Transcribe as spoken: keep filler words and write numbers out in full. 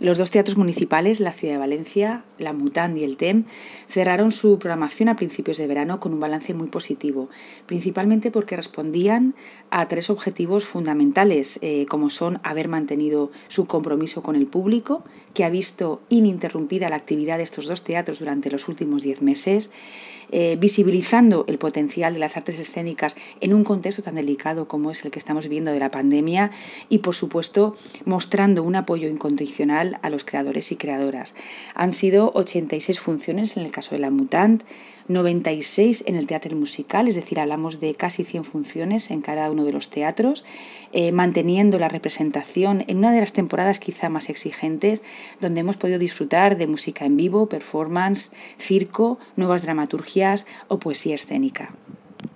Los dos teatros municipales, la Ciudad de Valencia, la Mutant y el T E M, cerraron su programación a principios de verano con un balance muy positivo, principalmente porque respondían a tres objetivos fundamentales, eh, como son haber mantenido su compromiso con el público, que ha visto ininterrumpida la actividad de estos dos teatros durante los últimos diez meses, eh, visibilizando el potencial de las artes escénicas en un contexto tan delicado como es el que estamos viviendo de la pandemia y, por supuesto, mostrando un apoyo incondicional a los creadores y creadoras. Han sido ochenta y seis funciones en el caso de la Mutant, noventa y seis en el teatro musical, es decir, hablamos de casi cien funciones en cada uno de los teatros, eh, manteniendo la representación en una de las temporadas quizá más exigentes, donde hemos podido disfrutar de música en vivo, performance, circo, nuevas dramaturgias o poesía escénica.